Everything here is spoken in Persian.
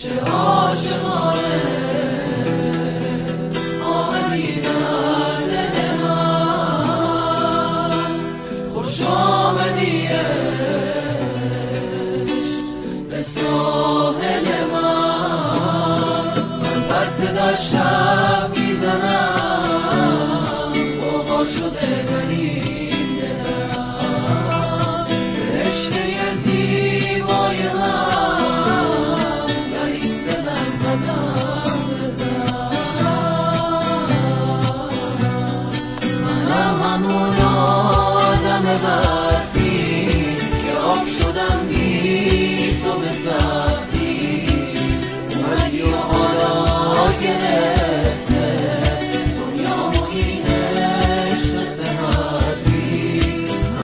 چه عاشقانه آمدی در دل من، خوش آمدی عشق به ساحل من. من ترس در شب